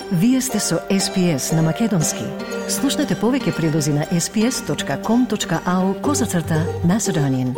Вие сте со SPS на Македонски. Слушнете повеќе прилози на sps.com.au/Macedonian.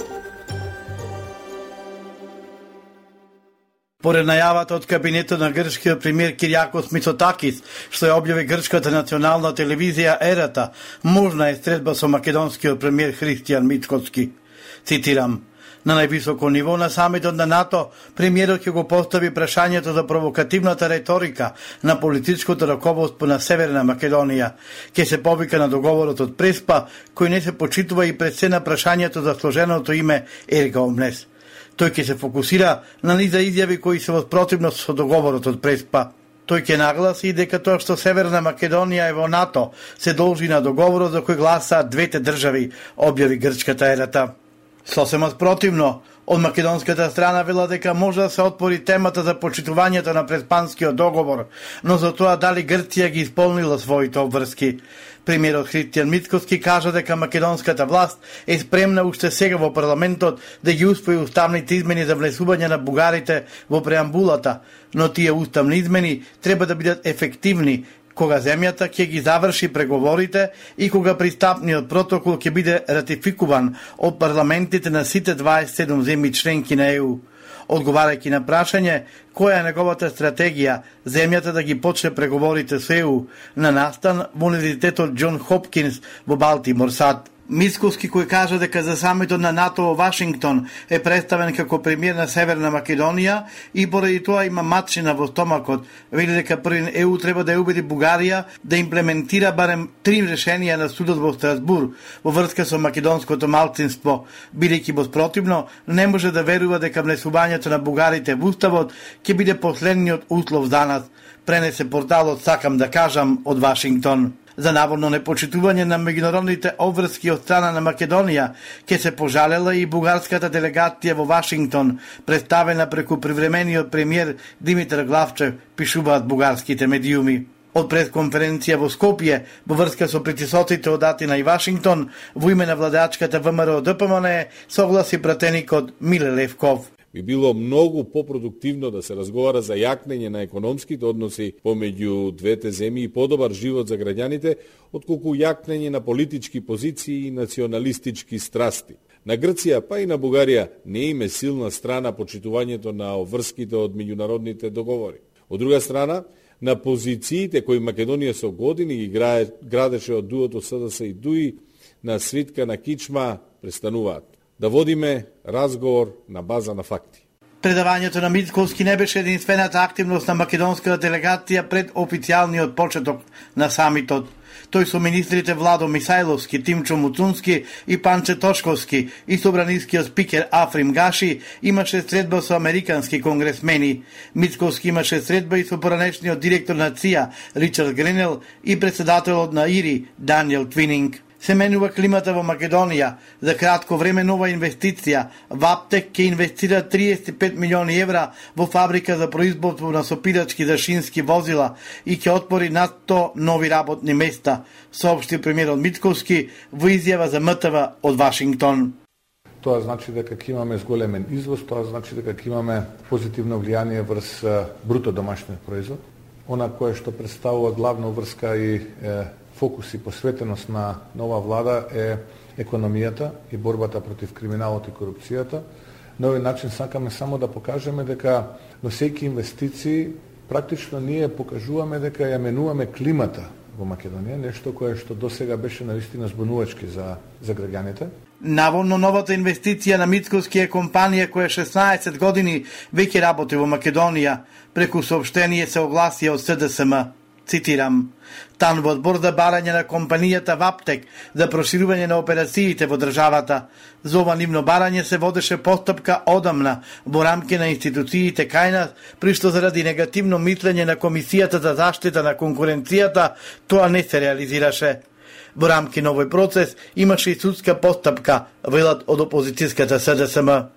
Поред најавата од кабинетот на грчкиот премиер Кириакос Мицотакис, што ја објави грчката национална телевизија Ерата, можна е средба со македонскиот премиер Христијан Мицкоски. Цитирам: на највисоко ниво на самитот на НАТО, премиерот ќе го постави прашањето за провокативната реторика на политичкото раководство на Северна Македонија. Ќе се повика на договорот од Преспа, кој не се почитува и пред се на прашањето за сложеното име Ерга Омнес. Тој ќе се фокусира на низа изјави кои се во спротивност со договорот од Преспа. Тој ќе нагласи дека тоа што Северна Македонија е во НАТО се должи на договорот за кој гласаат двете држави, објави грчката Ерата. Сосема спротивно, од македонската страна вела дека може да се отвори темата за почитувањето на Преспанскиот договор, но за тоа дали Грција ги исполнила своите обврски. Премиерот Христијан Мицкоски кажа дека македонската власт е спремна уште сега во парламентот да ги усвои уставните измени за внесување на бугарите во преамбулата, но тие уставни измени треба да бидат ефективни кога земјата ќе ги заврши преговорите и кога пристапниот протокол ќе биде ратификуван од парламентите на сите 27 земји членки на ЕУ. Одговарајќи на прашање која е неговата стратегија земјата да ги почне преговорите со ЕУ на настан во Универзитетот Џон Хопкинс во Балтимор, САД. Мицкоски, кој кажа дека за самитот на НАТО во Вашингтон е представен како премиер на Северна Македонија и поради тоа има матчина во стомакот, вели дека првин ЕУ треба да ја убеди Бугарија да имплементира барем 3 решенија на судот во Страсбур во врска со македонското малцинство, бидејќи во спротивно не може да верува дека внесувањето на бугарите во уставот ќе биде последниот услов за нас, пренесе порталот Сакам да кажам од Вашингтон. За наводно непочитување на меѓународните обврски од страна на Македонија ќе се пожалела и бугарската делегација во Вашингтон, представена преку привремениот премиер Димитар Главчев, пишуваат бугарските медиуми. Од пресконференција во Скопје, во врска со притисоците од Атина и Вашингтон, во име на владачката ВМРО ДПМН согласи пратеникот Миле Левков. Би било многу попродуктивно да се разговара за јакнење на економските односи помеѓу двете земји и подобар живот за граѓаните, отколку јакнење на политички позиции и националистички страсти. На Грција, па и на Бугарија, не име силна страна почитувањето на обврските од меѓународните договори. Од друга страна, на позициите кои Македонија со години ги градеше од дуото СДС и ДУИ на свитка на кичма престануваат. Да водиме разговор на база на факти. Предавањето на Мицкоски не беше единствената активност на македонската делегација пред официјалниот почеток на самитот. Тој со министрите Владо Мисајловски, Тимчо Муцунски и Панче Тошковски и собранискиот спикер Африм Гаши имаше средба со американски конгресмени. Мицкоски имаше средба и со поранешниот директор на ЦИА Ричард Гренел и председателот на ИРИ Даниел Твининг. Се менува климата во Македонија. За кратко време нова инвестиција. Ваптек ќе инвестира 35 милиони евра во фабрика за производство на сопирачки за шински возила и ќе отвори над 100 нови работни места, соопшти премиерот Мицкоски во изјава за МТВ од Вашингтон. Тоа значи дека ќе имаме зголемен извоз, тоа значи дека ќе имаме позитивно влијание врз бруто домашниот производ. Она кое што представува главна врска и фокус и посветеност на нова влада е економијата и борбата против криминалот и корупцијата. На овој начин сакаме само да покажеме дека носејќи инвестиции практично ние покажуваме дека ја менуваме климата во Македонија, нешто кое што досега беше навистина збунувачки за граѓаните. Наводно новата инвестиција на Мицкоски е компанија која 16 години веќе работи во Македонија. Преку соопштение се огласија од СДСМ. Цитирам: тан во одбор за барање на компанијата Ваптек за проширување на операциите во државата. За ова нивно барање се водеше постапка одамна во рамки на институциите кај нас, при што заради негативно мислење на Комисијата за заштита на конкуренцијата тоа не се реализираше. Во рамки на овој процес имаше и судска постапка, велат од опозицијската СДСМ.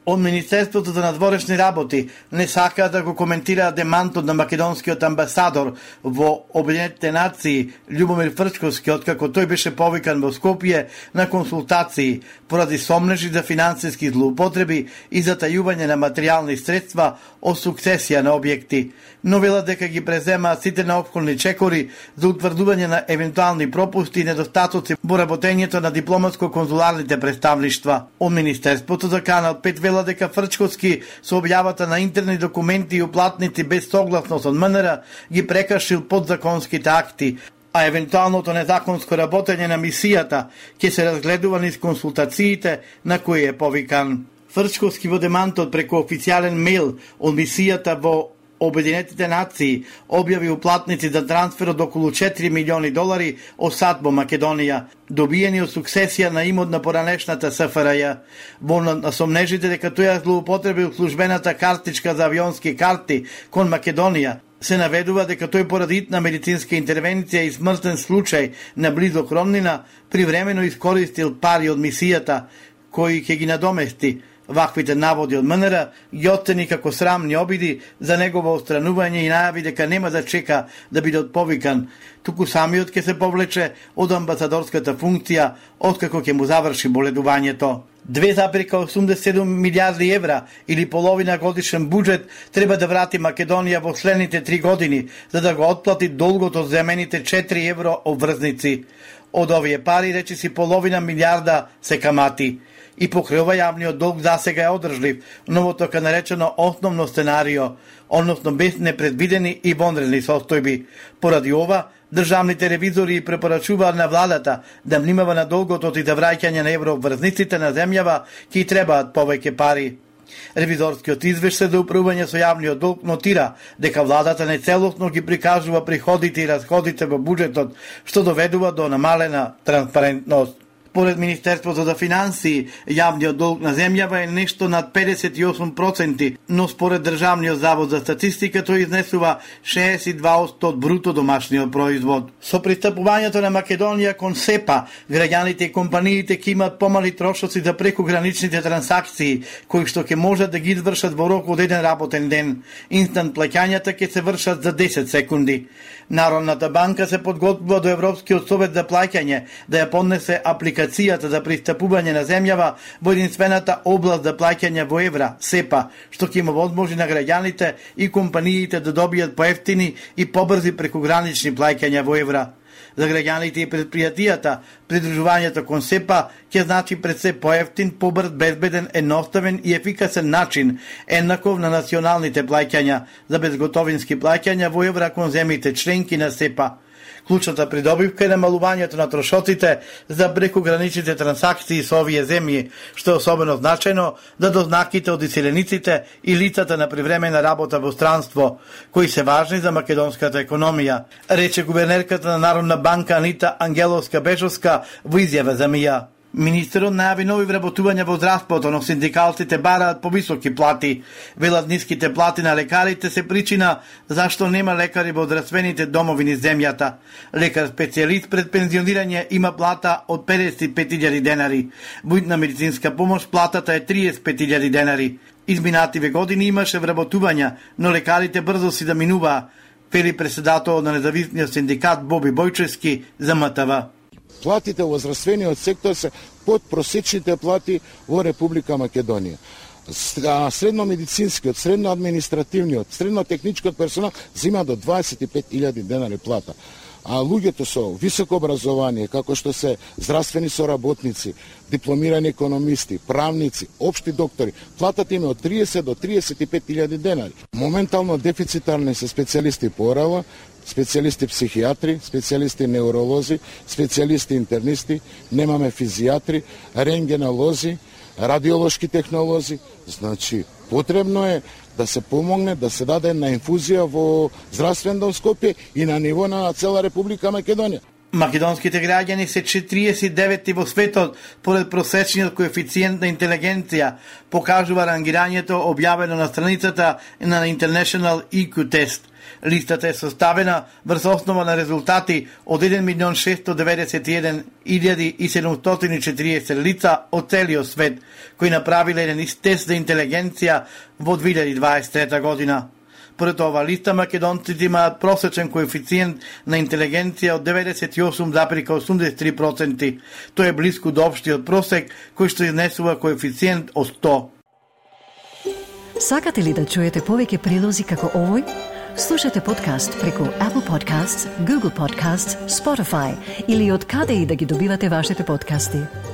Од Министерството за надворешни работи не сакаат да го коментираат демантот на македонскиот амбасадор во Обединетите нации Љубомир Фрчковски, откако тој беше повикан во Скопје на консултации поради сомнежи за финансиски злоупотреби и затајување на материјални средства од сукцесија на објекти. Но велат дека ги преземаат сите неопходни чекори за утврдување на евентуални пропусти и недостатоци во работењето на дипломатско-конзуларните представништва. Од Министерството за Канал 5 велат дека Фрчковски со објавата на интерни документи и уплатници без согласност од МНР ги прекршил подзаконските акти, а евентуалното незаконско работење на мисијата ќе се разгледува низ консултациите на кои е повикан. Фрчковски во демантот преку официјален мејл од мисијата во Обединетите нации објави уплатници за трансфер од околу 4 милиони долари од САД во Македонија, добиени од сукцесија на имот на поранешната СФРЈ. Во насомнежите дека тој ја злоупотребил службената картичка за авионски карти кон Македонија, се наведува дека тој поради итна медицинска интервенција и смртен случај на близок роднина привремено искористил пари од мисијата кои ќе ги надомести. Ваквите наводи од МНР ги оцени како срамни обиди за негово отстранување и најави дека нема да чека да биде отповикан, туку самиот ќе се повлече од амбасадорската функција откако ќе му заврши боледувањето. 2,87 милиарди евра или половина годишен буџет треба да врати Македонија во следните 3 години за да го отплати долгот од земените 4 евро обврзници. Од овие пари речиси половина милиарда се камати. И покрај ова јавниот долг засега е одржлив, но така наречено основно сценарио, односно без непредвидени и вонредни состојби. Поради ова, државните ревизори препорачуваат на владата да внимава на долготот и за враќање на еврообврзниците на земјава ки требаат повеќе пари. Ревизорскиот извештај за управување со јавниот долг нотира дека владата нецелосно ги прикажува приходите и расходите во буџетот, што доведува до намалена транспарентност. Поред Министерството за финансии, јавниот долг на земјава е нешто над 58%, но според Државниот завод за статистика тој изнесува 62% од бруто домашниот производ. Со пристапувањето на Македонија кон СЕПА, граѓаните и компаниите ќе имат помали трошоци за прекограничните трансакции, кои што ќе можат да ги извршат во рок од еден работен ден. Инстант плаќањата ќе се вршат за 10 секунди. Народната банка се подготвува до Европскиот совет за плаќање да ја поднесе апликацијата за пристапување на земјава во единствената област за плаќање во евра, СЕПА, што ќе има возможност на граѓаните и компаниите да добијат поевтини и побрзи прекогранични плаќања во евра. За граѓаните и предпријатијата, придружувањето кон СЕПА ќе значи пред се поевтин, побрз, безбеден, едноставен и ефикасен начин, еднаков на националните плаќања за безготовински плаќања во евра кон земјите членки на СЕПА. Клучната придобивка е намалувањето на трошоците за прекограничните трансакции со овие земји, што е особено значајно за дознаките од иселениците и лицата на привремена работа во странство, кои се важни за македонската економија, рече гувернерката на Народна банка Анита Ангеловска-Бежовска во изјава за МИА. Министерот најави нови вработувања во здравството, но синдикалците бараат повисоки плати. Велат ниските плати на лекарите се причина зашто нема лекари во здравствените домови низ земјата. Лекар специјалист пред пензионирање има плата од 55.000 денари. Во итна медицинска помош платата е 35.000 денари. Изминативе години имаше вработувања, но лекарите брзо си да минуваа, вели председател на независниот синдикат Боби Бојчевски за МТВ. Платите во здравствениот сектор се под просечните плати во Република Македонија. Средномедицинскиот, средноадминистративниот, среднотехничкиот персонал зима до 25.000 денари плата. А луѓето со високо образование, како што се здравствени соработници, дипломирани економисти, правници, општи доктори, платата им е од 30 до 35.000 денари. Моментално дефицитарни се специјалисти по орала, специјалисти психијатри, специјалисти неуролози, специјалисти интернисти, немаме физијатри, рентгенолози, радиолошки технолози. Значи, потребно е да се помогне, да се даде една инфузија во здравствен дом Скопје и на ниво на цела Република Македонија. Македонските граѓани се 49 во светот поред просечниот коефициент на интелигенција, покажува рангирањето објавено на страницата на International IQ Test. Листата е составена врз основа на резултати од 1.691.740 лица од целиот свет, кои направиле еден тест за интелигенција во 2023 година. Поред ова листа, македонците имаат просечен коефициент на интелигенција од 98,83%. Тој е близко до општиот просек, кој што изнесува коефициент од 100. Сакате ли да чуете повеќе прилози како овој? Слушате подкаст преку Apple Podcasts, Google Podcasts, Spotify или од каде и да ги добивате вашите подкасти.